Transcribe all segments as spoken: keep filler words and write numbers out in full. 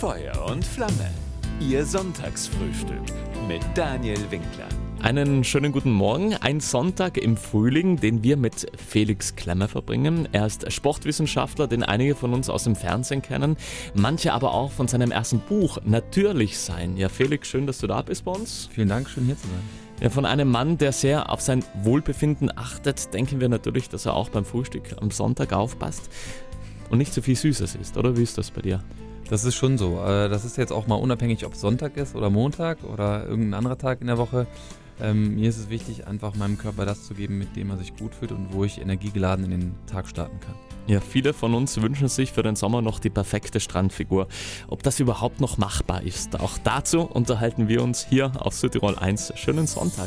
Feuer und Flamme. Ihr Sonntagsfrühstück mit Daniel Winkler. Einen schönen guten Morgen. Ein Sonntag im Frühling, den wir mit Felix Klemmer verbringen. Er ist Sportwissenschaftler, den einige von uns aus dem Fernsehen kennen, manche aber auch von seinem ersten Buch Natürlich sein. Ja, Felix, schön, dass du da bist bei uns. Vielen Dank, schön hier zu sein. Ja, von einem Mann, der sehr auf sein Wohlbefinden achtet, denken wir natürlich, dass er auch beim Frühstück am Sonntag aufpasst und nicht so viel Süßes isst, oder? Wie ist das bei dir? Das ist schon so. Das ist jetzt auch mal unabhängig, ob es Sonntag ist oder Montag oder irgendein anderer Tag in der Woche. Ähm, mir ist es wichtig, einfach meinem Körper das zu geben, mit dem er sich gut fühlt und wo ich energiegeladen in den Tag starten kann. Ja, viele von uns wünschen sich für den Sommer noch die perfekte Strandfigur. Ob das überhaupt noch machbar ist, auch dazu unterhalten wir uns hier auf Südtirol eins. Schönen Sonntag.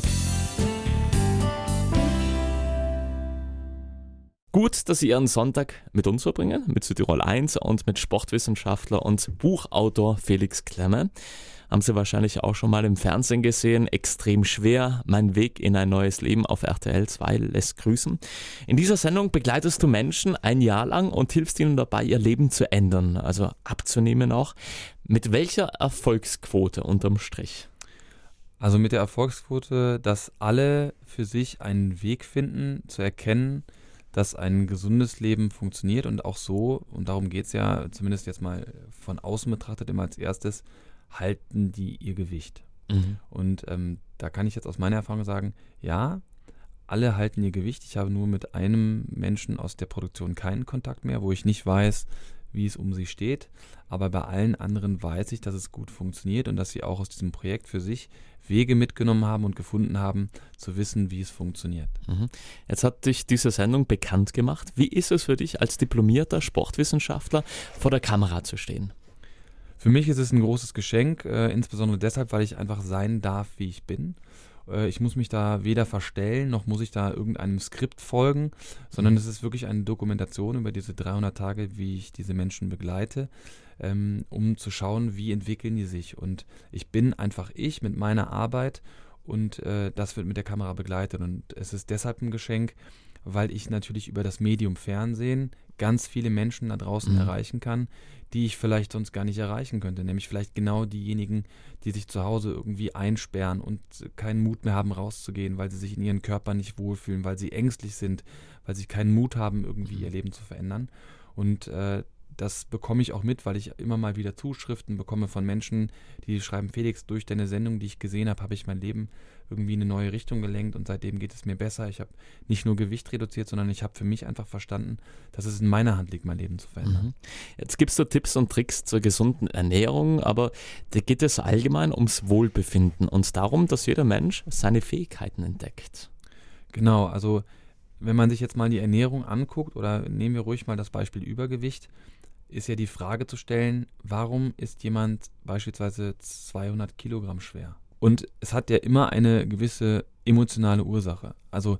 Gut, dass Sie Ihren Sonntag mit uns verbringen, mit Südtirol eins und mit Sportwissenschaftler und Buchautor Felix Klemmer. Haben Sie wahrscheinlich auch schon mal im Fernsehen gesehen. Extrem schwer, mein Weg in ein neues Leben auf R T L zwei lässt grüßen. In dieser Sendung begleitest du Menschen ein Jahr lang und hilfst ihnen dabei, ihr Leben zu ändern, also abzunehmen auch. Mit welcher Erfolgsquote unterm Strich? Also mit der Erfolgsquote, dass alle für sich einen Weg finden, zu erkennen, dass ein gesundes Leben funktioniert und auch so, und darum geht es ja zumindest jetzt mal von außen betrachtet immer als erstes, halten die ihr Gewicht. Mhm. Und ähm, da kann ich jetzt aus meiner Erfahrung sagen, ja, alle halten ihr Gewicht. Ich habe nur mit einem Menschen aus der Produktion keinen Kontakt mehr, wo ich nicht weiß, wie es um sie steht. Aber bei allen anderen weiß ich, dass es gut funktioniert und dass sie auch aus diesem Projekt für sich Wege mitgenommen haben und gefunden haben, zu wissen, wie es funktioniert. Mhm. Jetzt hat dich diese Sendung bekannt gemacht. Wie ist es für dich als diplomierter Sportwissenschaftler vor der Kamera zu stehen? Für mich ist es ein großes Geschenk, äh, insbesondere deshalb, weil ich einfach sein darf, wie ich bin. Äh, ich muss mich da weder verstellen, noch muss ich da irgendeinem Skript folgen, sondern mhm. es ist wirklich eine Dokumentation über diese dreihundert Tage, wie ich diese Menschen begleite, ähm, um zu schauen, wie entwickeln die sich. Und ich bin einfach ich mit meiner Arbeit und äh, das wird mit der Kamera begleitet. Und es ist deshalb ein Geschenk, weil ich natürlich über das Medium Fernsehen ganz viele Menschen da draußen mhm. erreichen kann, die ich vielleicht sonst gar nicht erreichen könnte. Nämlich vielleicht genau diejenigen, die sich zu Hause irgendwie einsperren und keinen Mut mehr haben, rauszugehen, weil sie sich in ihren Körpern nicht wohlfühlen, weil sie ängstlich sind, weil sie keinen Mut haben, irgendwie ihr Leben zu verändern. Und äh, das bekomme ich auch mit, weil ich immer mal wieder Zuschriften bekomme von Menschen, die schreiben, Felix, durch deine Sendung, die ich gesehen habe, habe ich mein Leben irgendwie in eine neue Richtung gelenkt und seitdem geht es mir besser. Ich habe nicht nur Gewicht reduziert, sondern ich habe für mich einfach verstanden, dass es in meiner Hand liegt, mein Leben zu verändern. Jetzt gibst du Tipps und Tricks zur gesunden Ernährung, aber da geht es allgemein ums Wohlbefinden und darum, dass jeder Mensch seine Fähigkeiten entdeckt. Genau, also wenn man sich jetzt mal die Ernährung anguckt oder nehmen wir ruhig mal das Beispiel Übergewicht, ist ja die Frage zu stellen, warum ist jemand beispielsweise zweihundert Kilogramm schwer? Und es hat ja immer eine gewisse emotionale Ursache. Also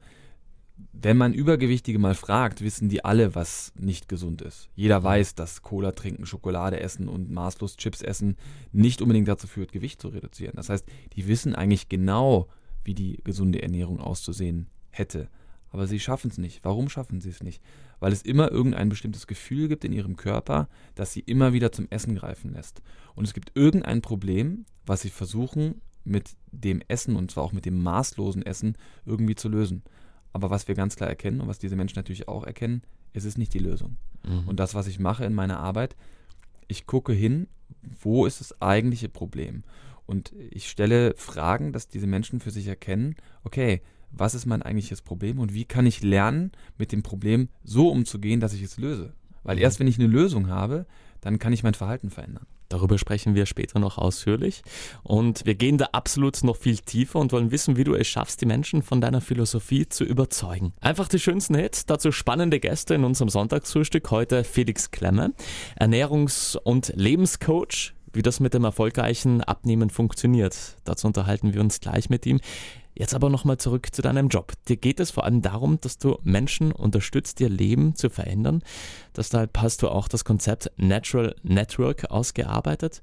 wenn man Übergewichtige mal fragt, wissen die alle, was nicht gesund ist. Jeder weiß, dass Cola trinken, Schokolade essen und maßlos Chips essen nicht unbedingt dazu führt, Gewicht zu reduzieren. Das heißt, die wissen eigentlich genau, wie die gesunde Ernährung auszusehen hätte. Aber sie schaffen es nicht. Warum schaffen sie es nicht? Weil es immer irgendein bestimmtes Gefühl gibt in ihrem Körper, das sie immer wieder zum Essen greifen lässt. Und es gibt irgendein Problem, was sie versuchen mit dem Essen und zwar auch mit dem maßlosen Essen irgendwie zu lösen. Aber was wir ganz klar erkennen und was diese Menschen natürlich auch erkennen, es ist nicht die Lösung. Mhm. Und das, was ich mache in meiner Arbeit, ich gucke hin, wo ist das eigentliche Problem? Und ich stelle Fragen, dass diese Menschen für sich erkennen, okay, was ist mein eigentliches Problem und wie kann ich lernen, mit dem Problem so umzugehen, dass ich es löse? Weil erst wenn ich eine Lösung habe, dann kann ich mein Verhalten verändern. Darüber sprechen wir später noch ausführlich und wir gehen da absolut noch viel tiefer und wollen wissen, wie du es schaffst, die Menschen von deiner Philosophie zu überzeugen. Einfach die schönsten Hits, dazu spannende Gäste in unserem Sonntagsfrühstück. Heute Felix Klemmer, Ernährungs- und Lebenscoach. Wie das mit dem erfolgreichen Abnehmen funktioniert, dazu unterhalten wir uns gleich mit ihm. Jetzt aber nochmal zurück zu deinem Job. Dir geht es vor allem darum, dass du Menschen unterstützt, ihr Leben zu verändern. Deshalb hast du auch das Konzept Natural Network ausgearbeitet.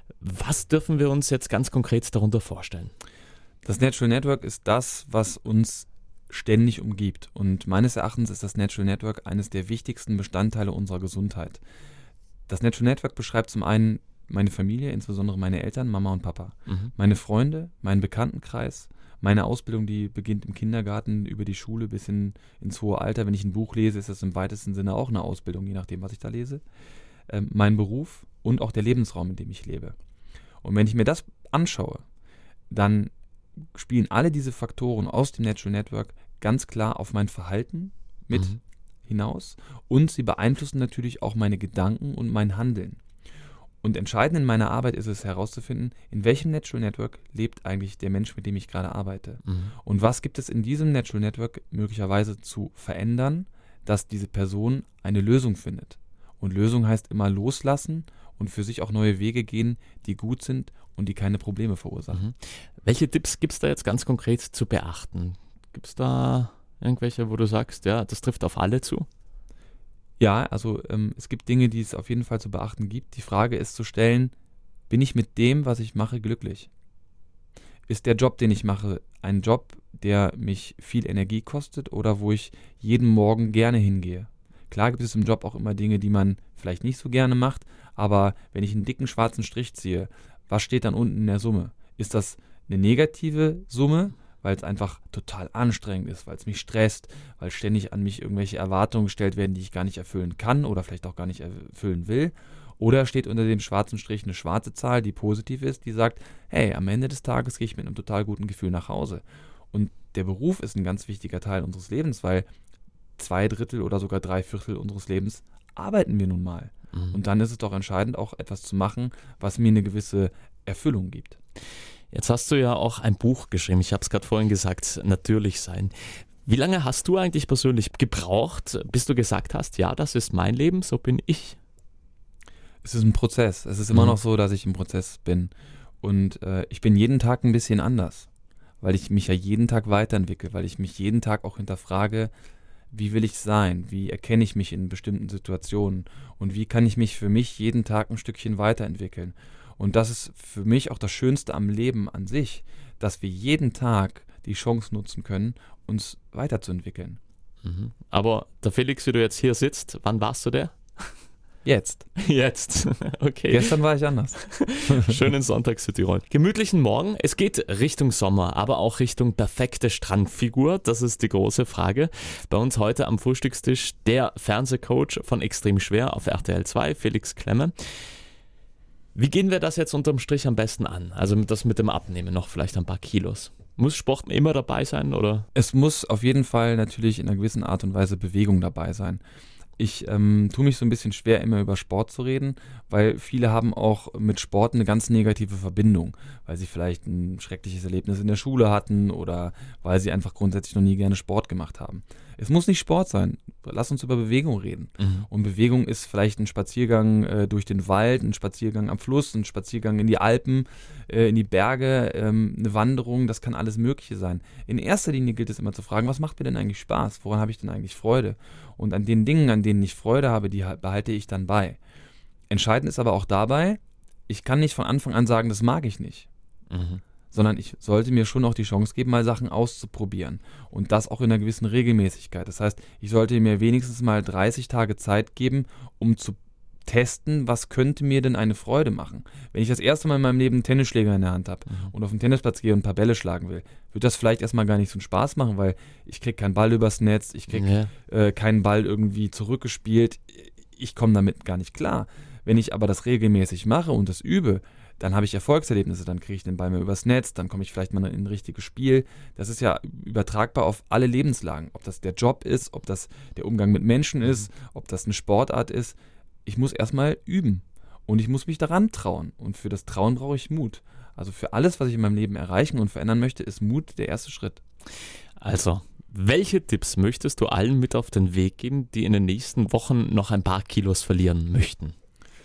Was dürfen wir uns jetzt ganz konkret darunter vorstellen? Das Natural Network ist das, was uns ständig umgibt. Und meines Erachtens ist das Natural Network eines der wichtigsten Bestandteile unserer Gesundheit. Das Natural Network beschreibt zum einen meine Familie, insbesondere meine Eltern, Mama und Papa. Mhm. Meine Freunde, mein Bekanntenkreis, meine Ausbildung, die beginnt im Kindergarten über die Schule bis hin ins hohe Alter. Wenn ich ein Buch lese, ist das im weitesten Sinne auch eine Ausbildung, je nachdem, was ich da lese. Ähm, mein Beruf und auch der Lebensraum, in dem ich lebe. Und wenn ich mir das anschaue, dann spielen alle diese Faktoren aus dem Natural Network ganz klar auf mein Verhalten mit Mhm. hinaus und sie beeinflussen natürlich auch meine Gedanken und mein Handeln. Und entscheidend in meiner Arbeit ist es herauszufinden, in welchem Natural Network lebt eigentlich der Mensch, mit dem ich gerade arbeite. Mhm. Und was gibt es in diesem Natural Network möglicherweise zu verändern, dass diese Person eine Lösung findet. Und Lösung heißt immer loslassen und für sich auch neue Wege gehen, die gut sind und die keine Probleme verursachen. Mhm. Welche Tipps gibt es da jetzt ganz konkret zu beachten? Gibt es da irgendwelche, wo du sagst, ja, das trifft auf alle zu? Ja, also ähm, es gibt Dinge, die es auf jeden Fall zu beachten gibt. Die Frage ist zu stellen, bin ich mit dem, was ich mache, glücklich? Ist der Job, den ich mache, ein Job, der mich viel Energie kostet oder wo ich jeden Morgen gerne hingehe? Klar gibt es im Job auch immer Dinge, die man vielleicht nicht so gerne macht, aber wenn ich einen dicken schwarzen Strich ziehe, was steht dann unten in der Summe? Ist das eine negative Summe, weil es einfach total anstrengend ist, weil es mich stresst, weil ständig an mich irgendwelche Erwartungen gestellt werden, die ich gar nicht erfüllen kann oder vielleicht auch gar nicht erfüllen will? Oder steht unter dem schwarzen Strich eine schwarze Zahl, die positiv ist, die sagt, hey, am Ende des Tages gehe ich mit einem total guten Gefühl nach Hause. Und der Beruf ist ein ganz wichtiger Teil unseres Lebens, weil zwei Drittel oder sogar drei Viertel unseres Lebens arbeiten wir nun mal. Mhm. Und dann ist es doch entscheidend, auch etwas zu machen, was mir eine gewisse Erfüllung gibt. Jetzt hast du ja auch ein Buch geschrieben, ich habe es gerade vorhin gesagt, Natürlich sein. Wie lange hast du eigentlich persönlich gebraucht, bis du gesagt hast, ja, das ist mein Leben, so bin ich? Es ist ein Prozess. Es ist immer Mhm. noch so, dass ich im Prozess bin. Und äh, ich bin jeden Tag ein bisschen anders, weil ich mich ja jeden Tag weiterentwickle, weil ich mich jeden Tag auch hinterfrage, wie will ich sein, wie erkenne ich mich in bestimmten Situationen und wie kann ich mich für mich jeden Tag ein Stückchen weiterentwickeln. Und das ist für mich auch das Schönste am Leben an sich, dass wir jeden Tag die Chance nutzen können, uns weiterzuentwickeln. Mhm. Aber der Felix, wie du jetzt hier sitzt, wann warst du der? Jetzt. Jetzt. Okay. Gestern war ich anders. Schönen Sonntag Südtirol. Gemütlichen Morgen. Es geht Richtung Sommer, aber auch Richtung perfekte Strandfigur. Das ist die große Frage. Bei uns heute am Frühstückstisch der Fernsehcoach von Extrem Schwer auf R T L zwei, Felix Klemme. Wie gehen wir das jetzt unterm Strich am besten an? Also das mit dem Abnehmen, noch vielleicht ein paar Kilos. Muss Sport immer dabei sein, oder? Es muss auf jeden Fall natürlich in einer gewissen Art und Weise Bewegung dabei sein. Ich ähm, tue mich so ein bisschen schwer, immer über Sport zu reden, weil viele haben auch mit Sport eine ganz negative Verbindung, weil sie vielleicht ein schreckliches Erlebnis in der Schule hatten oder weil sie einfach grundsätzlich noch nie gerne Sport gemacht haben. Es muss nicht Sport sein. Lass uns über Bewegung reden. Mhm. Und Bewegung ist vielleicht ein Spaziergang äh, durch den Wald, ein Spaziergang am Fluss, ein Spaziergang in die Alpen, äh, in die Berge, ähm, eine Wanderung, das kann alles Mögliche sein. In erster Linie gilt es immer zu fragen, was macht mir denn eigentlich Spaß? Woran habe ich denn eigentlich Freude? Und an den Dingen, an denen ich Freude habe, die behalte ich dann bei. Entscheidend ist aber auch dabei, ich kann nicht von Anfang an sagen, das mag ich nicht. Mhm. Sondern ich sollte mir schon auch die Chance geben, mal Sachen auszuprobieren. Und das auch in einer gewissen Regelmäßigkeit. Das heißt, ich sollte mir wenigstens mal dreißig Tage Zeit geben, um zu testen, was könnte mir denn eine Freude machen. Wenn ich das erste Mal in meinem Leben einen Tennisschläger in der Hand habe Mhm. und auf den Tennisplatz gehe und ein paar Bälle schlagen will, wird das vielleicht erstmal gar nicht so einen Spaß machen, weil ich kriege keinen Ball übers Netz, ich kriege Ja. äh, keinen Ball irgendwie zurückgespielt. Ich komme damit gar nicht klar. Wenn ich aber das regelmäßig mache und das übe, dann habe ich Erfolgserlebnisse, dann kriege ich den Ball mehr übers Netz, dann komme ich vielleicht mal in ein richtiges Spiel. Das ist ja übertragbar auf alle Lebenslagen. Ob das der Job ist, ob das der Umgang mit Menschen ist, ob das eine Sportart ist. Ich muss erstmal üben und ich muss mich daran trauen. Und für das Trauen brauche ich Mut. Also für alles, was ich in meinem Leben erreichen und verändern möchte, ist Mut der erste Schritt. Also, welche Tipps möchtest du allen mit auf den Weg geben, die in den nächsten Wochen noch ein paar Kilos verlieren möchten?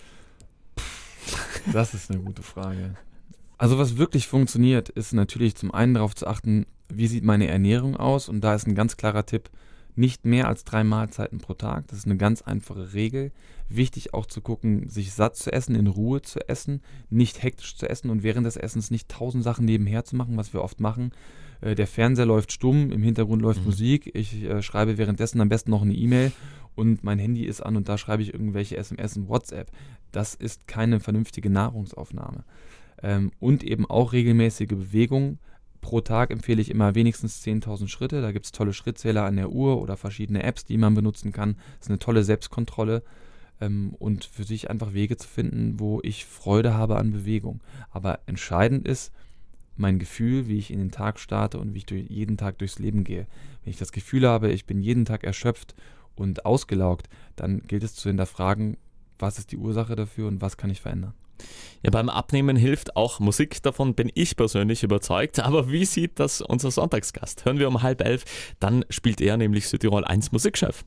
Das ist eine gute Frage. Also was wirklich funktioniert, ist natürlich zum einen darauf zu achten, wie sieht meine Ernährung aus, und da ist ein ganz klarer Tipp, nicht mehr als drei Mahlzeiten pro Tag. Das ist eine ganz einfache Regel. Wichtig auch zu gucken, sich satt zu essen, in Ruhe zu essen, nicht hektisch zu essen und während des Essens nicht tausend Sachen nebenher zu machen, was wir oft machen. Äh, der Fernseher läuft stumm, im Hintergrund läuft Mhm. Musik, ich äh, schreibe währenddessen am besten noch eine E-Mail und mein Handy ist an und da schreibe ich irgendwelche S M S und WhatsApp. Das ist keine vernünftige Nahrungsaufnahme. Ähm, und eben auch regelmäßige Bewegung. Pro Tag empfehle ich immer wenigstens zehntausend Schritte. Da gibt es tolle Schrittzähler an der Uhr oder verschiedene Apps, die man benutzen kann. Das ist eine tolle Selbstkontrolle ähm, und für sich einfach Wege zu finden, wo ich Freude habe an Bewegung. Aber entscheidend ist mein Gefühl, wie ich in den Tag starte und wie ich durch, jeden Tag durchs Leben gehe. Wenn ich das Gefühl habe, ich bin jeden Tag erschöpft und ausgelaugt, dann gilt es zu hinterfragen, was ist die Ursache dafür und was kann ich verändern. Ja, beim Abnehmen hilft auch Musik, davon bin ich persönlich überzeugt. Aber wie sieht das unser Sonntagsgast? Hören wir um halb elf, dann spielt er nämlich Südtirol eins Musikchef.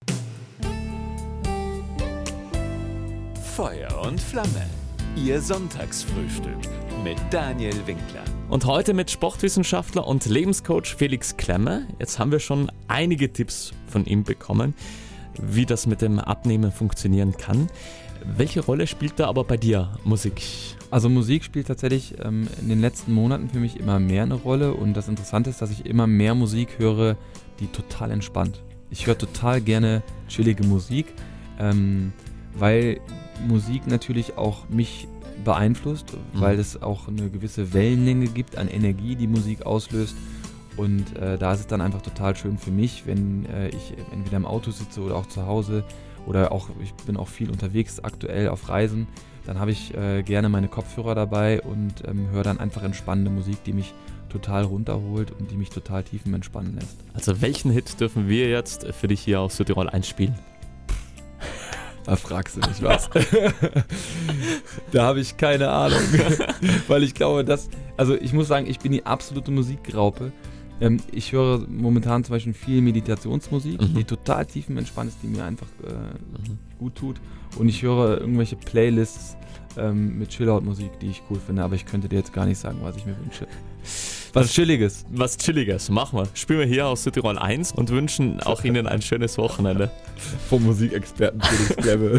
Feuer und Flamme, Ihr Sonntagsfrühstück mit Daniel Winkler. Und heute mit Sportwissenschaftler und Lebenscoach Felix Klemmer. Jetzt haben wir schon einige Tipps von ihm bekommen, wie das mit dem Abnehmen funktionieren kann. Welche Rolle spielt da aber bei dir Musik? Also Musik spielt tatsächlich ähm, in den letzten Monaten für mich immer mehr eine Rolle und das Interessante ist, dass ich immer mehr Musik höre, die total entspannt. Ich höre total gerne chillige Musik, ähm, weil Musik natürlich auch mich beeinflusst, mhm. weil es auch eine gewisse Wellenlänge gibt an Energie, die Musik auslöst. Und äh, da ist es dann einfach total schön für mich, wenn äh, ich entweder im Auto sitze oder auch zu Hause oder auch, ich bin auch viel unterwegs aktuell auf Reisen, dann habe ich äh, gerne meine Kopfhörer dabei und ähm, höre dann einfach entspannende Musik, die mich total runterholt und die mich total tiefenentspannen lässt. Also welchen Hit dürfen wir jetzt für dich hier auf Südtirol eins spielen? Da fragst du mich was. Da habe ich keine Ahnung. Weil ich glaube, dass, also ich muss sagen, ich bin die absolute Musikgraupe. Ähm, ich höre momentan zum Beispiel viel Meditationsmusik, mhm. die total tiefenentspannt ist, die mir einfach äh, mhm. gut tut. Und ich höre irgendwelche Playlists ähm, mit Chillout-Musik, die ich cool finde, aber ich könnte dir jetzt gar nicht sagen, was ich mir wünsche. Was Chilliges. Was Chilliges, machen wir. Spielen wir hier aus Südtirol eins und wünschen auch Ihnen ein schönes Wochenende. Vom Musikexperten Felix Klemmer.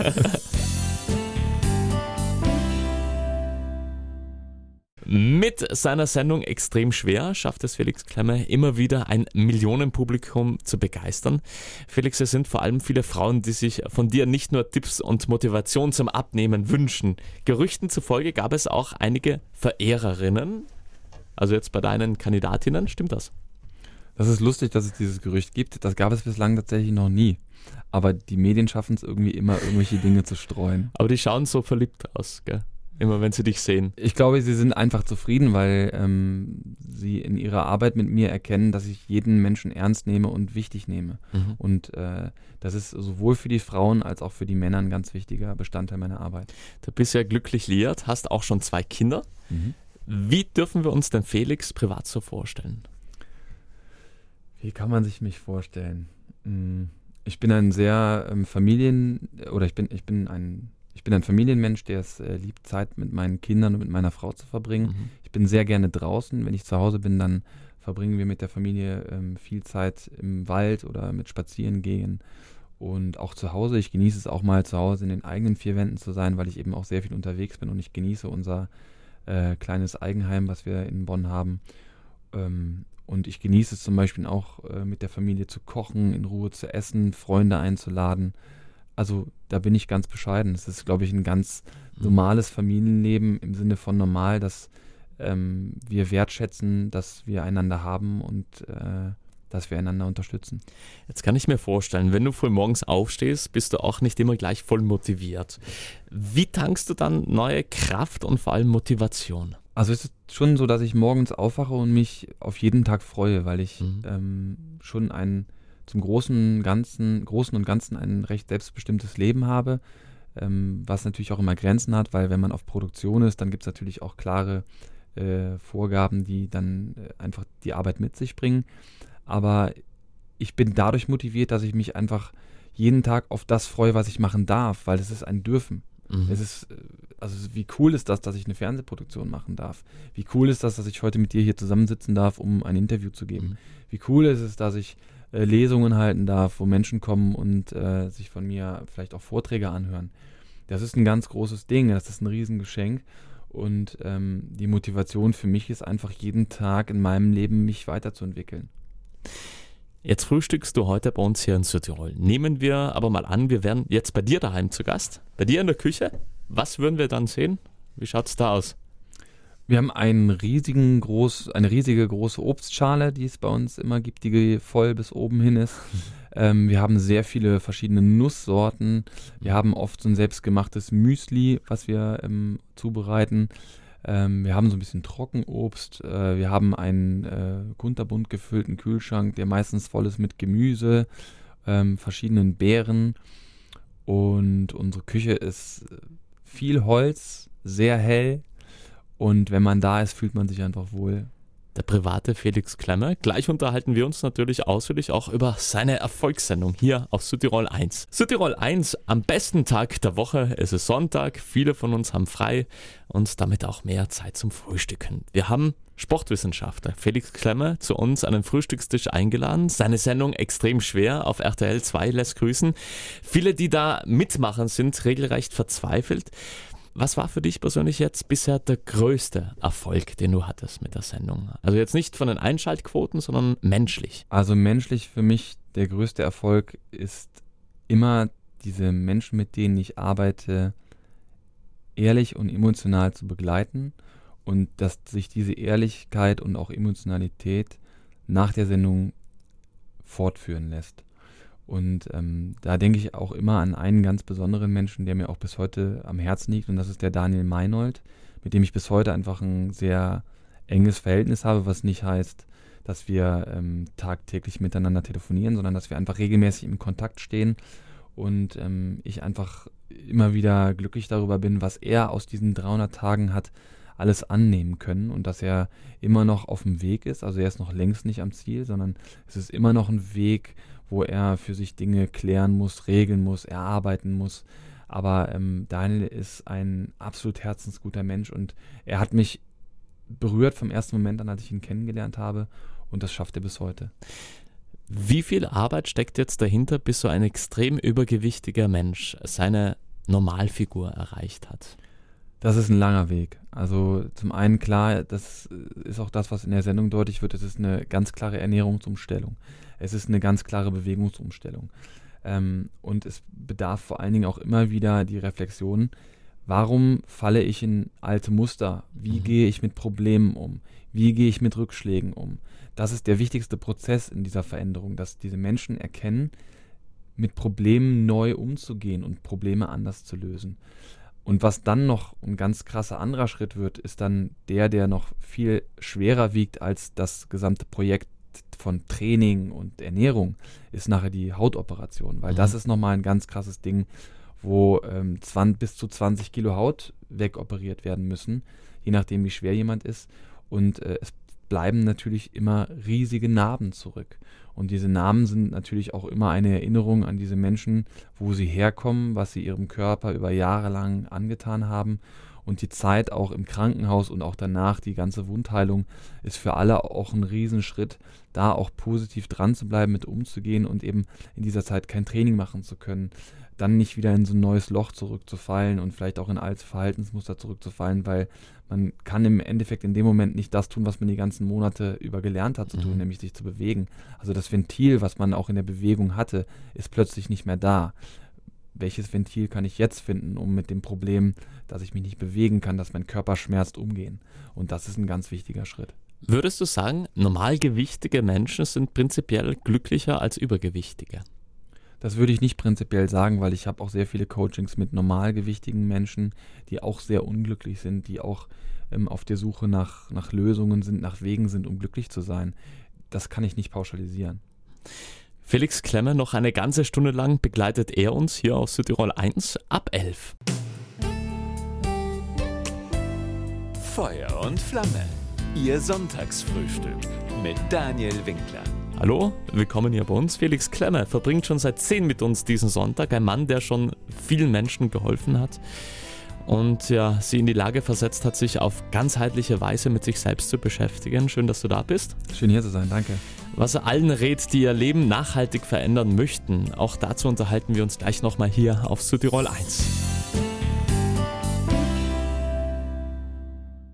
Mit seiner Sendung Extrem schwer schafft es Felix Klemmer immer wieder ein Millionenpublikum zu begeistern. Felix, es sind vor allem viele Frauen, die sich von dir nicht nur Tipps und Motivation zum Abnehmen wünschen. Gerüchten zufolge gab es auch einige Verehrerinnen. Also jetzt bei deinen Kandidatinnen, stimmt das? Das ist lustig, dass es dieses Gerücht gibt. Das gab es bislang tatsächlich noch nie. Aber die Medien schaffen es irgendwie immer, irgendwelche Dinge zu streuen. Aber die schauen so verliebt aus, gell? Immer wenn sie dich sehen. Ich glaube, sie sind einfach zufrieden, weil ähm, sie in ihrer Arbeit mit mir erkennen, dass ich jeden Menschen ernst nehme und wichtig nehme. Mhm. Und äh, das ist sowohl für die Frauen als auch für die Männer ein ganz wichtiger Bestandteil meiner Arbeit. Du bist ja glücklich liiert, hast auch schon zwei Kinder. Mhm. Wie dürfen wir uns denn Felix privat so vorstellen? Wie kann man sich mich vorstellen? Ich bin ein sehr ähm, Familien- oder ich bin, ich bin ein Ich bin ein Familienmensch, der es äh, liebt, Zeit mit meinen Kindern und mit meiner Frau zu verbringen. Mhm. Ich bin sehr gerne draußen. Wenn ich zu Hause bin, dann verbringen wir mit der Familie ähm, viel Zeit im Wald oder mit Spazierengehen. Und auch zu Hause, ich genieße es auch mal zu Hause in den eigenen vier Wänden zu sein, weil ich eben auch sehr viel unterwegs bin und ich genieße unser äh, kleines Eigenheim, was wir in Bonn haben. Ähm, und ich genieße es zum Beispiel auch äh, mit der Familie zu kochen, in Ruhe zu essen, Freunde einzuladen. Also da bin ich ganz bescheiden. Es ist, glaube ich, ein ganz normales Familienleben im Sinne von normal, dass ähm, wir wertschätzen, dass wir einander haben und äh, dass wir einander unterstützen. Jetzt kann ich mir vorstellen, wenn du früh morgens aufstehst, bist du auch nicht immer gleich voll motiviert. Wie tankst du dann neue Kraft und vor allem Motivation? Also es ist schon so, dass ich morgens aufwache und mich auf jeden Tag freue, weil ich mhm. ähm, schon ein zum großen, Ganzen, großen und Ganzen ein recht selbstbestimmtes Leben habe, ähm, was natürlich auch immer Grenzen hat, weil wenn man auf Produktion ist, dann gibt es natürlich auch klare äh, Vorgaben, die dann äh, einfach die Arbeit mit sich bringen. Aber ich bin dadurch motiviert, dass ich mich einfach jeden Tag auf das freue, was ich machen darf, weil es ist ein Dürfen. Mhm. Es ist, also wie cool ist das, dass ich eine Fernsehproduktion machen darf? Wie cool ist das, dass ich heute mit dir hier zusammensitzen darf, um ein Interview zu geben? Mhm. Wie cool ist es, dass ich äh, Lesungen halten darf, wo Menschen kommen und äh, sich von mir vielleicht auch Vorträge anhören? Das ist ein ganz großes Ding, das ist ein Riesengeschenk. Und ähm, die Motivation für mich ist einfach jeden Tag in meinem Leben, mich weiterzuentwickeln. Jetzt frühstückst du heute bei uns hier in Südtirol. Nehmen wir aber mal an, wir wären jetzt bei dir daheim zu Gast, bei dir in der Küche. Was würden wir dann sehen? Wie schaut es da aus? Wir haben einen riesigen groß, eine riesige große Obstschale, die es bei uns immer gibt, die voll bis oben hin ist. Ähm, wir haben sehr viele verschiedene Nusssorten. Wir haben oft so ein selbstgemachtes Müsli, was wir ähm, zubereiten. Ähm, wir haben so ein bisschen Trockenobst. Äh, wir haben einen äh, kunterbunt gefüllten Kühlschrank, der meistens voll ist mit Gemüse, ähm, verschiedenen Beeren. Und unsere Küche ist viel Holz, sehr hell. Und wenn man da ist, fühlt man sich einfach wohl. Der private Felix Klemmer. Gleich unterhalten wir uns natürlich ausführlich auch über seine Erfolgssendung hier auf Südtirol eins. Südtirol eins, am besten Tag der Woche. Es ist Sonntag, viele von uns haben frei und damit auch mehr Zeit zum Frühstücken. Wir haben Sportwissenschaftler Felix Klemmer zu uns an den Frühstückstisch eingeladen. Seine Sendung Extrem schwer auf R T L zwei lässt grüßen. Viele, die da mitmachen, sind regelrecht verzweifelt. Was war für dich persönlich jetzt bisher der größte Erfolg, den du hattest mit der Sendung? Also jetzt nicht von den Einschaltquoten, sondern menschlich. Also menschlich für mich der größte Erfolg ist immer, diese Menschen, mit denen ich arbeite, ehrlich und emotional zu begleiten und dass sich diese Ehrlichkeit und auch Emotionalität nach der Sendung fortführen lässt. Und ähm, da denke ich auch immer an einen ganz besonderen Menschen, der mir auch bis heute am Herzen liegt, und das ist der Daniel Meinold, mit dem ich bis heute einfach ein sehr enges Verhältnis habe, was nicht heißt, dass wir ähm, tagtäglich miteinander telefonieren, sondern dass wir einfach regelmäßig im Kontakt stehen und ähm, ich einfach immer wieder glücklich darüber bin, was er aus diesen dreihundert Tagen hat alles annehmen können und dass er immer noch auf dem Weg ist. Also er ist noch längst nicht am Ziel, sondern es ist immer noch ein Weg, wo er für sich Dinge klären muss, regeln muss, erarbeiten muss. Aber ähm, Daniel ist ein absolut herzensguter Mensch und er hat mich berührt vom ersten Moment an, als ich ihn kennengelernt habe, und das schafft er bis heute. Wie viel Arbeit steckt jetzt dahinter, bis so ein extrem übergewichtiger Mensch seine Normalfigur erreicht hat? Das ist ein langer Weg. Also zum einen klar, das ist auch das, was in der Sendung deutlich wird, es ist eine ganz klare Ernährungsumstellung. Es ist eine ganz klare Bewegungsumstellung. Ähm, und es bedarf vor allen Dingen auch immer wieder die Reflexion, warum falle ich in alte Muster? Wie mhm. gehe ich mit Problemen um? Wie gehe ich mit Rückschlägen um? Das ist der wichtigste Prozess in dieser Veränderung, dass diese Menschen erkennen, mit Problemen neu umzugehen und Probleme anders zu lösen. Und was dann noch ein ganz krasser anderer Schritt wird, ist dann der, der noch viel schwerer wiegt als das gesamte Projekt von Training und Ernährung, ist nachher die Hautoperation. Weil mhm. das ist nochmal ein ganz krasses Ding, wo ähm, zwanzig bis zu zwanzig Kilo Haut wegoperiert werden müssen, je nachdem wie schwer jemand ist. Und äh, es bleiben natürlich immer riesige Narben zurück. Und diese Narben sind natürlich auch immer eine Erinnerung an diese Menschen, wo sie herkommen, was sie ihrem Körper über Jahre lang angetan haben. Und die Zeit auch im Krankenhaus und auch danach, die ganze Wundheilung, ist für alle auch ein Riesenschritt, da auch positiv dran zu bleiben, mit umzugehen und eben in dieser Zeit kein Training machen zu können. Dann nicht wieder in so ein neues Loch zurückzufallen und vielleicht auch in alte Verhaltensmuster zurückzufallen, weil man kann im Endeffekt in dem Moment nicht das tun, was man die ganzen Monate über gelernt hat zu tun, mhm. nämlich sich zu bewegen. Also das Ventil, was man auch in der Bewegung hatte, ist plötzlich nicht mehr da. Welches Ventil kann ich jetzt finden, um mit dem Problem, dass ich mich nicht bewegen kann, dass mein Körper schmerzt, umgehen? Und das ist ein ganz wichtiger Schritt. Würdest du sagen, normalgewichtige Menschen sind prinzipiell glücklicher als übergewichtige? Das würde ich nicht prinzipiell sagen, weil ich habe auch sehr viele Coachings mit normalgewichtigen Menschen, die auch sehr unglücklich sind, die auch ähm, auf der Suche nach, nach Lösungen sind, nach Wegen sind, um glücklich zu sein. Das kann ich nicht pauschalisieren. Felix Klemmer, noch eine ganze Stunde lang begleitet er uns hier auf Südtirol eins ab elf. Feuer und Flamme, Ihr Sonntagsfrühstück mit Daniel Winkler. Hallo, willkommen hier bei uns. Felix Klemmer verbringt schon seit zehn mit uns diesen Sonntag. Ein Mann, der schon vielen Menschen geholfen hat und ja, sie in die Lage versetzt hat, sich auf ganzheitliche Weise mit sich selbst zu beschäftigen. Schön, dass du da bist. Schön hier zu sein, danke. Was er allen rät, die ihr Leben nachhaltig verändern möchten, auch dazu unterhalten wir uns gleich nochmal hier auf Südtirol eins.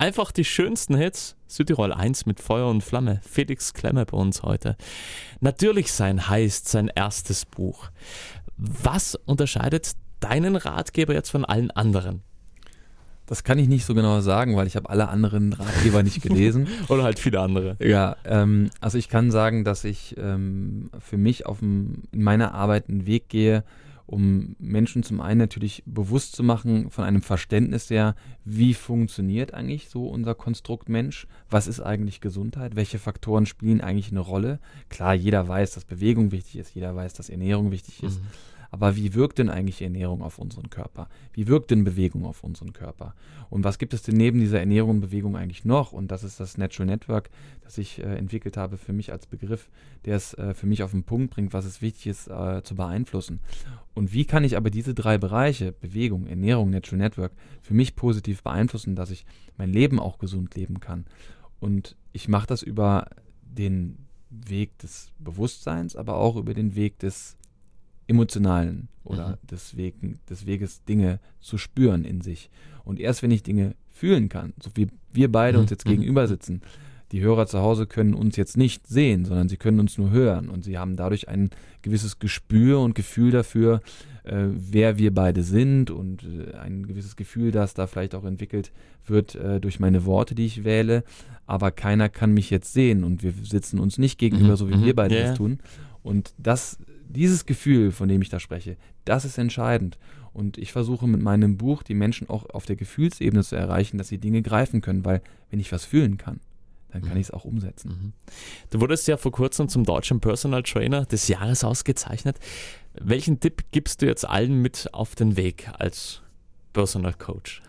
Einfach die schönsten Hits. Südtirol eins mit Feuer und Flamme. Felix Klemmer bei uns heute. Natürlich sein heißt sein erstes Buch. Was unterscheidet deinen Ratgeber jetzt von allen anderen? Das kann ich nicht so genau sagen, weil ich habe alle anderen Ratgeber nicht gelesen. Oder halt viele andere. Ja, ähm, also ich kann sagen, dass ich ähm, für mich auf dem, in meiner Arbeit einen Weg gehe, um Menschen zum einen natürlich bewusst zu machen von einem Verständnis der, wie funktioniert eigentlich so unser Konstrukt Mensch, was ist eigentlich Gesundheit, welche Faktoren spielen eigentlich eine Rolle. Klar, jeder weiß, dass Bewegung wichtig ist, jeder weiß, dass Ernährung wichtig ist. Mhm. Aber wie wirkt denn eigentlich Ernährung auf unseren Körper? Wie wirkt denn Bewegung auf unseren Körper? Und was gibt es denn neben dieser Ernährung und Bewegung eigentlich noch? Und das ist das Natural Network, das ich äh, entwickelt habe für mich als Begriff, der es äh, für mich auf den Punkt bringt, was es wichtig ist äh, zu beeinflussen. Und wie kann ich aber diese drei Bereiche, Bewegung, Ernährung, Natural Network, für mich positiv beeinflussen, dass ich mein Leben auch gesund leben kann? Und ich mache das über den Weg des Bewusstseins, aber auch über den Weg des Emotionalen oder mhm. des, Wegen, des Weges, Dinge zu spüren in sich. Und erst wenn ich Dinge fühlen kann, so wie wir beide mhm. uns jetzt mhm. gegenüber sitzen, die Hörer zu Hause können uns jetzt nicht sehen, sondern sie können uns nur hören und sie haben dadurch ein gewisses Gespür und Gefühl dafür, äh, wer wir beide sind und äh, ein gewisses Gefühl, das da vielleicht auch entwickelt wird äh, durch meine Worte, die ich wähle, aber keiner kann mich jetzt sehen und wir sitzen uns nicht gegenüber, mhm. so wie mhm. wir beide yeah. das tun. Und das Dieses Gefühl, von dem ich da spreche, das ist entscheidend. Und ich versuche mit meinem Buch, die Menschen auch auf der Gefühlsebene zu erreichen, dass sie Dinge greifen können, weil wenn ich was fühlen kann, dann kann mhm. ich es auch umsetzen. Mhm. Du wurdest ja vor kurzem zum deutschen Personal Trainer des Jahres ausgezeichnet. Welchen Tipp gibst du jetzt allen mit auf den Weg als Personal Coach?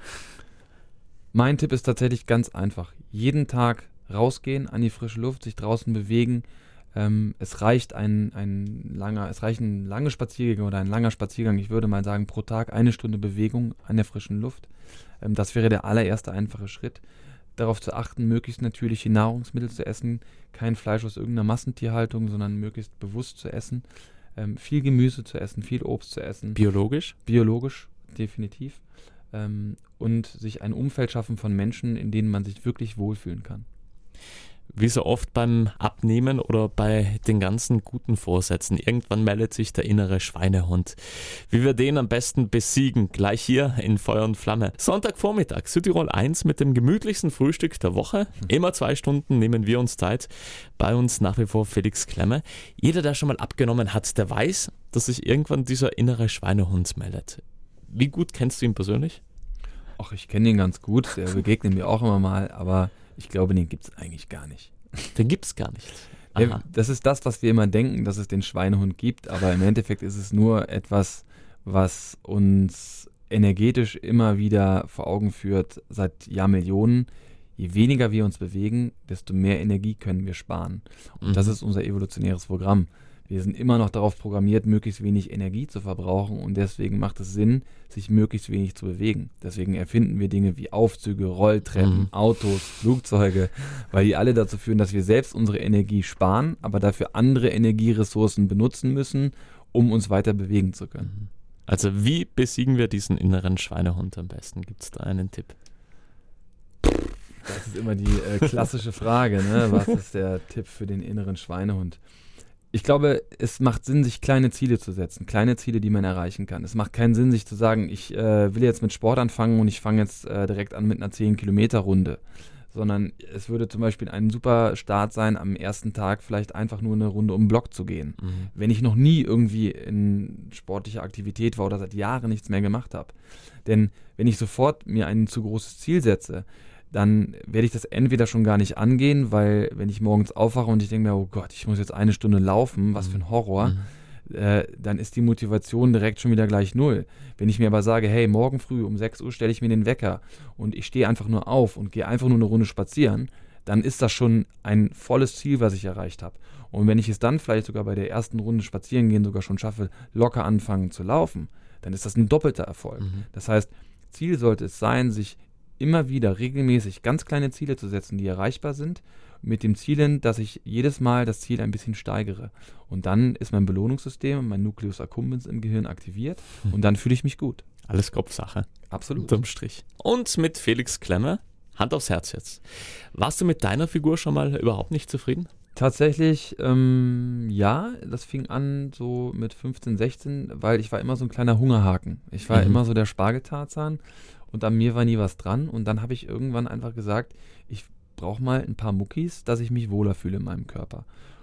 Mein Tipp ist tatsächlich ganz einfach. Jeden Tag rausgehen, an die frische Luft, sich draußen bewegen. Ähm, es reicht ein, ein langer, es reichen lange Spaziergänge oder ein langer Spaziergang, ich würde mal sagen, pro Tag eine Stunde Bewegung an der frischen Luft. Ähm, das wäre der allererste einfache Schritt. Darauf zu achten, möglichst natürliche Nahrungsmittel zu essen, kein Fleisch aus irgendeiner Massentierhaltung, sondern möglichst bewusst zu essen. Ähm, viel Gemüse zu essen, viel Obst zu essen. Biologisch? Biologisch, definitiv. Ähm, und sich ein Umfeld schaffen von Menschen, in denen man sich wirklich wohlfühlen kann. Wie so oft beim Abnehmen oder bei den ganzen guten Vorsätzen, irgendwann meldet sich der innere Schweinehund. Wie wir den am besten besiegen, gleich hier in Feuer und Flamme. Sonntagvormittag, Südtirol eins mit dem gemütlichsten Frühstück der Woche. Immer zwei Stunden nehmen wir uns Zeit. Bei uns nach wie vor Felix Klemmer. Jeder, der schon mal abgenommen hat, der weiß, dass sich irgendwann dieser innere Schweinehund meldet. Wie gut kennst du ihn persönlich? Ach, ich kenne ihn ganz gut. Der begegnet mir auch immer mal, aber ich glaube, den gibt es eigentlich gar nicht. Den gibt es gar nicht. Ja, das ist das, was wir immer denken, dass es den Schweinehund gibt, aber im Endeffekt ist es nur etwas, was uns energetisch immer wieder vor Augen führt, seit Jahrmillionen. Je weniger wir uns bewegen, desto mehr Energie können wir sparen. Und mhm. das ist unser evolutionäres Programm. Wir sind immer noch darauf programmiert, möglichst wenig Energie zu verbrauchen und deswegen macht es Sinn, sich möglichst wenig zu bewegen. Deswegen erfinden wir Dinge wie Aufzüge, Rolltreppen, mhm. Autos, Flugzeuge, weil die alle dazu führen, dass wir selbst unsere Energie sparen, aber dafür andere Energieressourcen benutzen müssen, um uns weiter bewegen zu können. Also wie besiegen wir diesen inneren Schweinehund am besten? Gibt es da einen Tipp? Das ist immer die äh, klassische Frage, ne? Was ist der Tipp für den inneren Schweinehund? Ich glaube, es macht Sinn, sich kleine Ziele zu setzen, kleine Ziele, die man erreichen kann. Es macht keinen Sinn, sich zu sagen, ich äh, will jetzt mit Sport anfangen und ich fange jetzt äh, direkt an mit einer zehn-Kilometer-Runde, sondern es würde zum Beispiel ein super Start sein, am ersten Tag vielleicht einfach nur eine Runde um den Block zu gehen. Mhm. Wenn ich noch nie irgendwie in sportlicher Aktivität war oder seit Jahren nichts mehr gemacht habe. Denn wenn ich sofort mir ein zu großes Ziel setze, dann werde ich das entweder schon gar nicht angehen, weil wenn ich morgens aufwache und ich denke mir, oh Gott, ich muss jetzt eine Stunde laufen, was für ein Horror, mhm. äh, dann ist die Motivation direkt schon wieder gleich null. Wenn ich mir aber sage, hey, morgen früh um sechs Uhr stelle ich mir den Wecker und ich stehe einfach nur auf und gehe einfach nur eine Runde spazieren, dann ist das schon ein volles Ziel, was ich erreicht habe. Und wenn ich es dann vielleicht sogar bei der ersten Runde spazieren gehen sogar schon schaffe, locker anfangen zu laufen, dann ist das ein doppelter Erfolg. Mhm. Das heißt, Ziel sollte es sein, sich immer wieder regelmäßig ganz kleine Ziele zu setzen, die erreichbar sind, mit dem Ziel, dass ich jedes Mal das Ziel ein bisschen steigere. Und dann ist mein Belohnungssystem, mein Nucleus accumbens im Gehirn aktiviert und dann fühle ich mich gut. Alles Kopfsache. Absolut. Unterm Strich. Und mit Felix Klemmer Hand aufs Herz jetzt. Warst du mit deiner Figur schon mal überhaupt nicht zufrieden? Tatsächlich, ähm, ja, das fing an so mit fünfzehn, sechzehn, weil ich war immer so ein kleiner Hungerhaken. Ich war Mhm. immer so der Spargeltarzan und an mir war nie was dran. Und dann habe ich irgendwann einfach gesagt, ich brauche mal ein paar Muckis, dass ich mich wohler fühle in meinem Körper.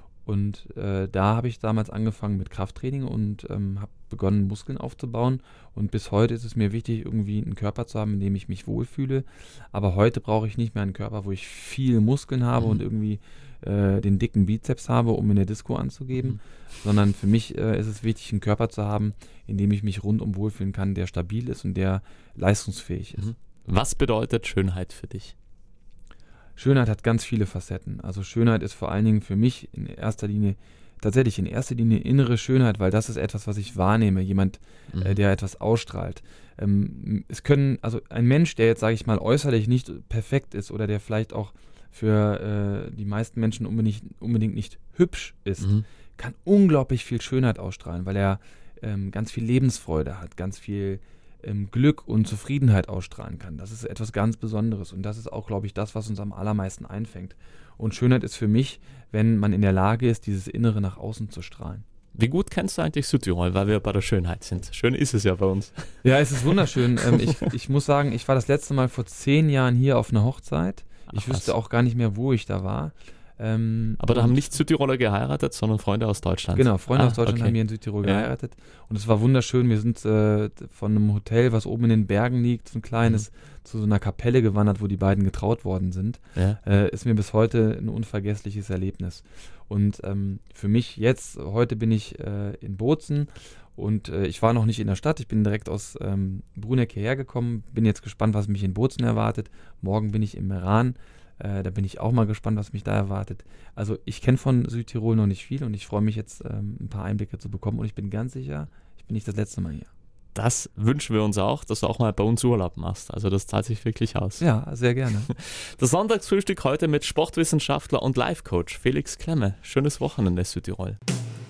Und äh, da habe ich damals angefangen mit Krafttraining und ähm, habe begonnen, Muskeln aufzubauen. Und bis heute ist es mir wichtig, irgendwie einen Körper zu haben, in dem ich mich wohlfühle. Aber heute brauche ich nicht mehr einen Körper, wo ich viel Muskeln habe Mhm. und irgendwie äh, den dicken Bizeps habe, um in der Disco anzugeben. Mhm. Sondern für mich äh, ist es wichtig, einen Körper zu haben, in dem ich mich rundum wohlfühlen kann, der stabil ist und der leistungsfähig ist. Mhm. Was bedeutet Schönheit für dich? Schönheit hat ganz viele Facetten. Also Schönheit ist vor allen Dingen für mich in erster Linie, tatsächlich in erster Linie innere Schönheit, weil das ist etwas, was ich wahrnehme. Jemand, Mhm. äh, der etwas ausstrahlt. Ähm, es können, also ein Mensch, der jetzt, sage ich mal, äußerlich nicht perfekt ist oder der vielleicht auch für äh, die meisten Menschen unbedingt, unbedingt nicht hübsch ist, Mhm. kann unglaublich viel Schönheit ausstrahlen, weil er ähm, ganz viel Lebensfreude hat, ganz viel ähm, Glück und Zufriedenheit ausstrahlen kann. Das ist etwas ganz Besonderes und das ist auch, glaube ich, das, was uns am allermeisten einfängt. Und Schönheit ist für mich, wenn man in der Lage ist, dieses Innere nach außen zu strahlen. Wie gut kennst du eigentlich Südtirol, weil wir bei der Schönheit sind? Schön ist es ja bei uns. Ja, es ist wunderschön. ähm, ich, ich muss sagen, ich war das letzte Mal vor zehn Jahren hier auf einer Hochzeit. Ich Ach, wüsste was. auch gar nicht mehr, wo ich da war. Ähm, Aber da und- haben nicht Südtiroler geheiratet, sondern Freunde aus Deutschland. Genau, Freunde Ah, aus Deutschland okay. haben hier in Südtirol Ja. geheiratet. Und es war wunderschön. Wir sind äh, von einem Hotel, was oben in den Bergen liegt, so ein kleines, Mhm. zu so einer Kapelle gewandert, wo die beiden getraut worden sind. Ja. Äh, ist mir bis heute ein unvergessliches Erlebnis. Und ähm, für mich jetzt, heute bin ich äh, in Bozen und äh, ich war noch nicht in der Stadt. Ich bin direkt aus ähm, Bruneck hierher gekommen. Bin jetzt gespannt, was mich in Bozen erwartet. Morgen bin ich im Meran. Äh, da bin ich auch mal gespannt, was mich da erwartet. Also ich kenne von Südtirol noch nicht viel und ich freue mich jetzt, ähm, ein paar Einblicke zu bekommen. Und ich bin ganz sicher, ich bin nicht das letzte Mal hier. Das wünschen wir uns auch, dass du auch mal bei uns Urlaub machst. Also das zahlt sich wirklich aus. Ja, sehr gerne. Das Sonntagsfrühstück heute mit Sportwissenschaftler und Life-Coach Felix Klemme. Schönes Wochenende, Südtirol.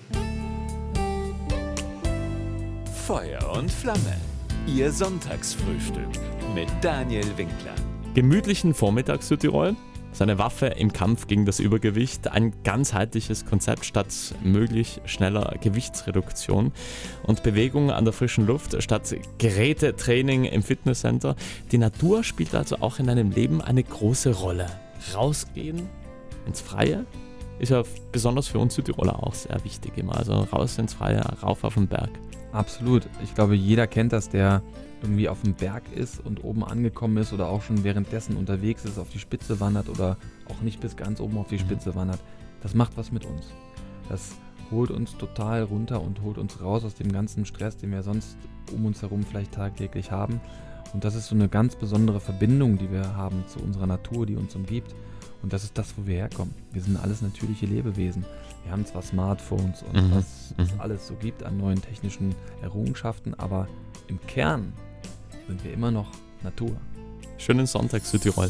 Feuer und Flamme. Ihr Sonntagsfrühstück mit Daniel Winkler. Gemütlichen Vormittag Südtirol. Seine Waffe im Kampf gegen das Übergewicht. Ein ganzheitliches Konzept statt möglich schneller Gewichtsreduktion. Und Bewegung an der frischen Luft statt Gerätetraining im Fitnesscenter. Die Natur spielt also auch in deinem Leben eine große Rolle. Rausgehen ins Freie ist ja besonders für uns Südtiroler auch sehr wichtig immer. Also raus ins Freie, rauf auf den Berg. Absolut. Ich glaube, jeder kennt das, der irgendwie auf dem Berg ist und oben angekommen ist oder auch schon währenddessen unterwegs ist, auf die Spitze wandert oder auch nicht bis ganz oben auf die Spitze wandert. Das macht was mit uns. Das holt uns total runter und holt uns raus aus dem ganzen Stress, den wir sonst um uns herum vielleicht tagtäglich haben. Und das ist so eine ganz besondere Verbindung, die wir haben zu unserer Natur, die uns umgibt. Und das ist das, wo wir herkommen. Wir sind alles natürliche Lebewesen. Wir haben zwar Smartphones und Mhm. was es Mhm. alles so gibt an neuen technischen Errungenschaften, aber im Kern sind wir immer noch Natur. Schönen Sonntag Südtirol.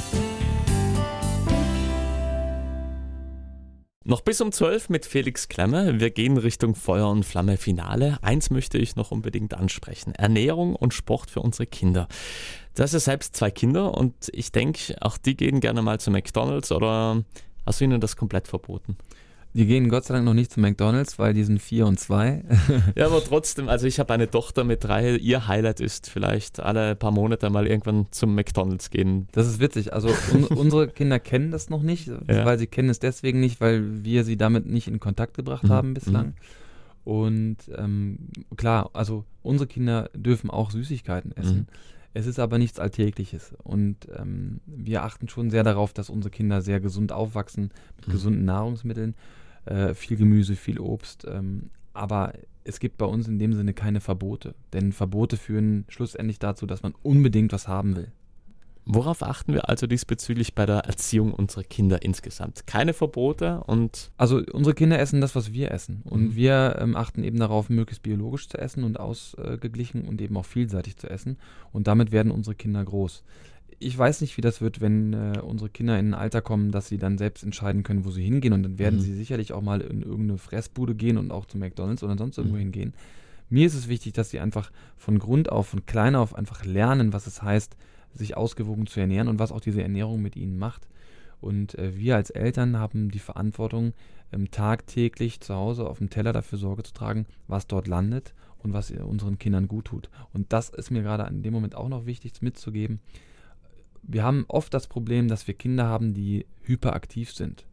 Noch bis um zwölf mit Felix Klemme. Wir gehen Richtung Feuer und Flamme Finale. Eins möchte ich noch unbedingt ansprechen. Ernährung und Sport für unsere Kinder. Du hast ja selbst zwei Kinder und ich denke, auch die gehen gerne mal zu McDonald's oder hast du ihnen das komplett verboten? Die gehen Gott sei Dank noch nicht zu McDonald's, weil die sind vier und zwei. Ja, aber trotzdem, also ich habe eine Tochter mit drei. Ihr Highlight ist vielleicht alle paar Monate mal irgendwann zum McDonald's gehen. Das ist witzig. Also un unsere Kinder kennen das noch nicht, Ja. weil sie kennen es deswegen nicht, weil wir sie damit nicht in Kontakt gebracht Mhm. haben bislang. Mhm. Und ähm, klar, also unsere Kinder dürfen auch Süßigkeiten essen. Mhm. Es ist aber nichts Alltägliches. Und ähm, wir achten schon sehr darauf, dass unsere Kinder sehr gesund aufwachsen, mit Mhm. gesunden Nahrungsmitteln. Äh, viel Gemüse, viel Obst. Ähm, aber es gibt bei uns in dem Sinne keine Verbote. Denn Verbote führen schlussendlich dazu, dass man unbedingt was haben will. Worauf achten wir also diesbezüglich bei der Erziehung unserer Kinder insgesamt? Keine Verbote und Also unsere Kinder essen das, was wir essen. Und Mhm. wir ähm, achten eben darauf, möglichst biologisch zu essen und ausgeglichen und eben auch vielseitig zu essen. Und damit werden unsere Kinder groß. Ich weiß nicht, wie das wird, wenn äh, unsere Kinder in ein Alter kommen, dass sie dann selbst entscheiden können, wo sie hingehen. Und dann werden Mhm. sie sicherlich auch mal in irgendeine Fressbude gehen und auch zu McDonald's oder sonst irgendwo Mhm. hingehen. Mir ist es wichtig, dass sie einfach von Grund auf, von klein auf einfach lernen, was es heißt, sich ausgewogen zu ernähren und was auch diese Ernährung mit ihnen macht. Und äh, wir als Eltern haben die Verantwortung, ähm, tagtäglich zu Hause auf dem Teller dafür Sorge zu tragen, was dort landet und was unseren Kindern gut tut. Und das ist mir gerade in dem Moment auch noch wichtig mitzugeben. Wir haben oft das Problem, dass wir Kinder haben, die hyperaktiv sind.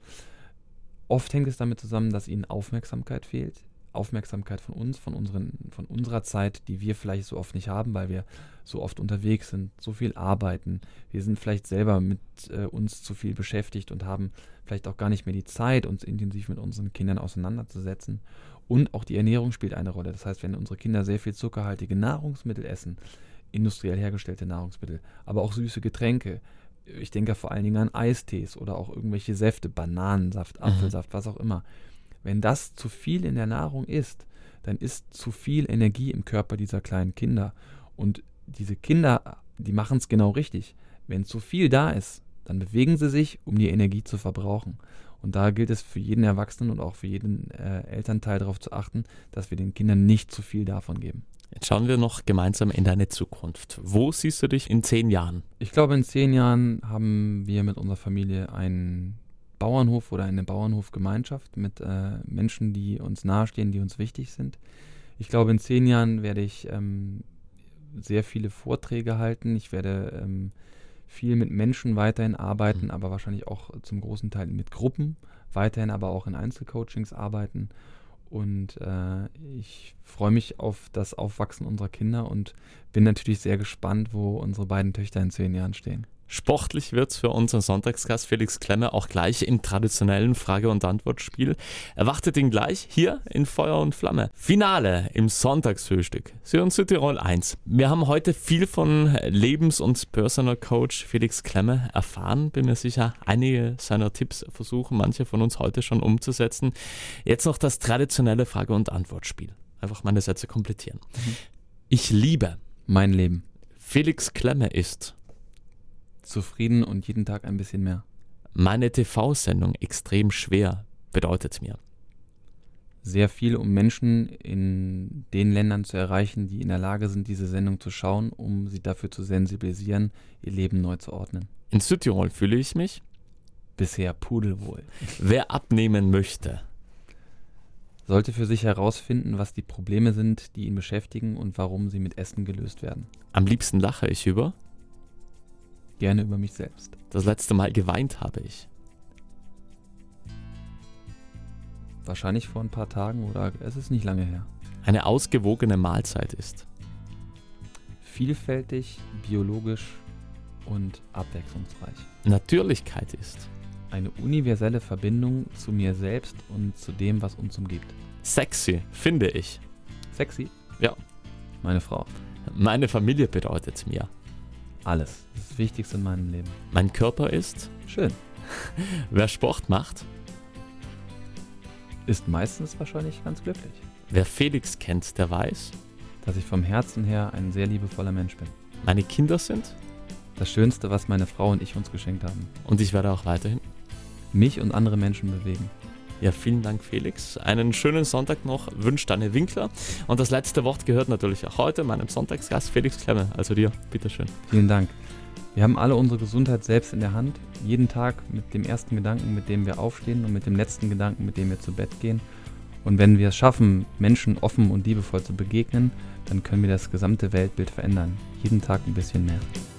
Oft hängt es damit zusammen, dass ihnen Aufmerksamkeit fehlt. Aufmerksamkeit von uns, von, unseren, von unserer Zeit, die wir vielleicht so oft nicht haben, weil wir so oft unterwegs sind, so viel arbeiten. Wir sind vielleicht selber mit äh, uns zu viel beschäftigt und haben vielleicht auch gar nicht mehr die Zeit, uns intensiv mit unseren Kindern auseinanderzusetzen. Und auch die Ernährung spielt eine Rolle. Das heißt, wenn unsere Kinder sehr viel zuckerhaltige Nahrungsmittel essen, industriell hergestellte Nahrungsmittel, aber auch süße Getränke, ich denke vor allen Dingen an Eistees oder auch irgendwelche Säfte, Bananensaft, Apfelsaft, mhm. was auch immer. Wenn das zu viel in der Nahrung ist, dann ist zu viel Energie im Körper dieser kleinen Kinder. Und diese Kinder, die machen es genau richtig. Wenn zu viel da ist, dann bewegen sie sich, um die Energie zu verbrauchen. Und da gilt es für jeden Erwachsenen und auch für jeden äh, Elternteil darauf zu achten, dass wir den Kindern nicht zu viel davon geben. Jetzt schauen wir noch gemeinsam in deine Zukunft. Wo siehst du dich in zehn Jahren? Ich glaube, in zehn Jahren haben wir mit unserer Familie einen Bauernhof oder eine Bauernhofgemeinschaft mit äh, Menschen, die uns nahestehen, die uns wichtig sind. Ich glaube, in zehn Jahren werde ich ähm, sehr viele Vorträge halten. Ich werde ähm, viel mit Menschen weiterhin arbeiten, mhm. aber wahrscheinlich auch zum großen Teil mit Gruppen, weiterhin aber auch in Einzelcoachings arbeiten. Und äh, ich freue mich auf das Aufwachsen unserer Kinder und bin natürlich sehr gespannt, wo unsere beiden Töchter in zehn Jahren stehen. Sportlich wird's für unseren Sonntagsgast Felix Klemmer auch gleich im traditionellen Frage- und Antwortspiel. Erwartet ihn gleich hier in Feuer und Flamme. Finale im Sonntagsfrühstück. Sion Südtirol eins. Wir haben heute viel von Lebens- und Personal Coach Felix Klemmer erfahren. Bin mir sicher, einige seiner Tipps versuchen manche von uns heute schon umzusetzen. Jetzt noch das traditionelle Frage- und Antwortspiel. Einfach meine Sätze komplettieren. Mhm. Ich liebe mein Leben. Felix Klemmer ist zufrieden und jeden Tag ein bisschen mehr. Meine T V-Sendung extrem schwer bedeutet mir sehr viel, um Menschen in den Ländern zu erreichen, die in der Lage sind, diese Sendung zu schauen, um sie dafür zu sensibilisieren, ihr Leben neu zu ordnen. In Südtirol fühle ich mich bisher pudelwohl. Wer abnehmen möchte, sollte für sich herausfinden, was die Probleme sind, die ihn beschäftigen und warum sie mit Essen gelöst werden. Am liebsten lache ich über Gerne über mich selbst. Das letzte Mal geweint habe ich wahrscheinlich vor ein paar Tagen oder es ist nicht lange her. Eine ausgewogene Mahlzeit ist vielfältig, biologisch und abwechslungsreich. Natürlichkeit ist eine universelle Verbindung zu mir selbst und zu dem, was uns umgibt. Sexy, finde ich. Sexy? Ja. Meine Frau. Meine Familie bedeutet mir alles. Das Wichtigste in meinem Leben. Mein Körper ist schön. Wer Sport macht, ist meistens wahrscheinlich ganz glücklich. Wer Felix kennt, der weiß, dass ich vom Herzen her ein sehr liebevoller Mensch bin. Meine Kinder sind das Schönste, was meine Frau und ich uns geschenkt haben. Und ich werde auch weiterhin mich und andere Menschen bewegen. Ja, vielen Dank, Felix. Einen schönen Sonntag noch, wünscht Anne Winkler. Und das letzte Wort gehört natürlich auch heute meinem Sonntagsgast Felix Klemmer. Also dir, bitteschön. Vielen Dank. Wir haben alle unsere Gesundheit selbst in der Hand. Jeden Tag mit dem ersten Gedanken, mit dem wir aufstehen und mit dem letzten Gedanken, mit dem wir zu Bett gehen. Und wenn wir es schaffen, Menschen offen und liebevoll zu begegnen, dann können wir das gesamte Weltbild verändern. Jeden Tag ein bisschen mehr.